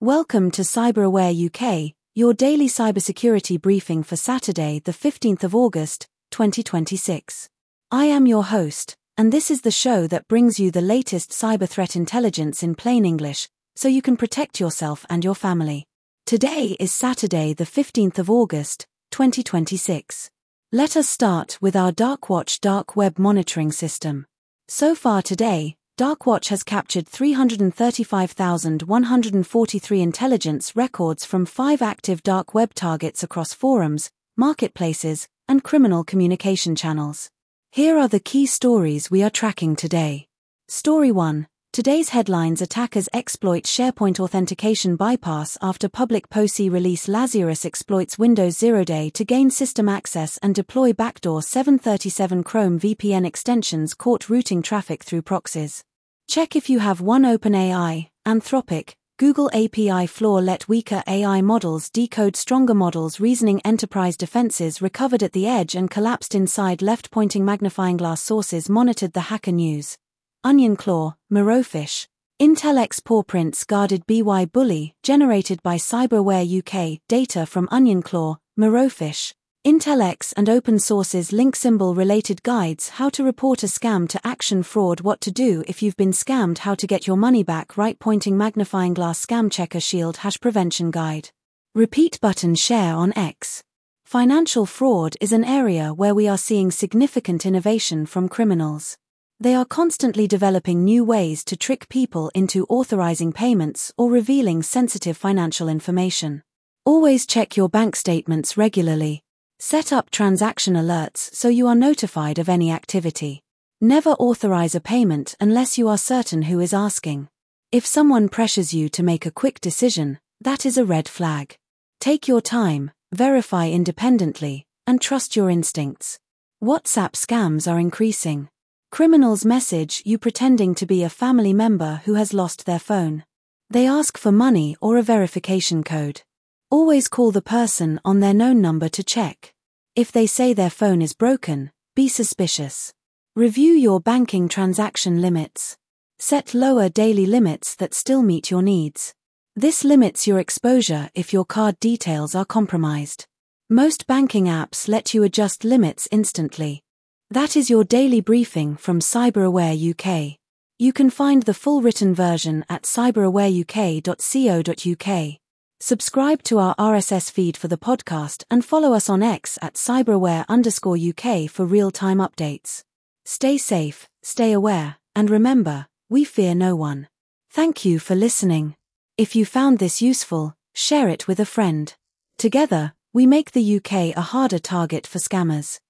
Welcome to CyberAware UK, your daily cybersecurity briefing for Saturday, the 15th of August, 2026. I am your host, and this is the show that brings you the latest cyber threat intelligence in plain English, so you can protect yourself and your family. Today is Saturday, the 15th of August, 2026. Let us start with our Darkwatch dark web monitoring system. So far today, Darkwatch has captured 335,143 intelligence records from 5 active dark web targets across forums, marketplaces, and criminal communication channels. Here are the key stories we are tracking today. Story 1. Today's headlines: attackers exploit SharePoint authentication bypass after public POC release. Lazarus exploits Windows 0 Day to gain system access and deploy backdoor 737. Chrome VPN extensions caught routing traffic through proxies. Check if you have one. OpenAI, Anthropic, Google API flaw let weaker AI models decode stronger models. Reasoning enterprise defenses recovered at the edge and collapsed inside left-pointing magnifying glass. Sources monitored the Hacker News. Onion Claw, Mirofish. Intel X paw prints guarded BY Bully, generated by CyberAware UK. Data from Onion Claw, Mirofish. Intel X and open sources link symbol related guides: how to report a scam to action fraud, what to do if you've been scammed, how to get your money back, right pointing magnifying glass scam checker shield #prevention guide. Repeat button share on X. Financial fraud is an area where we are seeing significant innovation from criminals. They are constantly developing new ways to trick people into authorizing payments or revealing sensitive financial information. Always check your bank statements regularly. Set up transaction alerts so you are notified of any activity. Never authorize a payment unless you are certain who is asking. If someone pressures you to make a quick decision, that is a red flag. Take your time, verify independently, and trust your instincts. WhatsApp scams are increasing. Criminals message you pretending to be a family member who has lost their phone. They ask for money or a verification code. Always call the person on their known number to check. If they say their phone is broken, be suspicious. Review your banking transaction limits. Set lower daily limits that still meet your needs. This limits your exposure if your card details are compromised. Most banking apps let you adjust limits instantly. That is your daily briefing from CyberAware UK. You can find the full written version at cyberawareuk.co.uk. Subscribe to our RSS feed for the podcast and follow us on X at cyberaware_UK for real-time updates. Stay safe, stay aware, and remember, we fear no one. Thank you for listening. If you found this useful, share it with a friend. Together, we make the UK a harder target for scammers.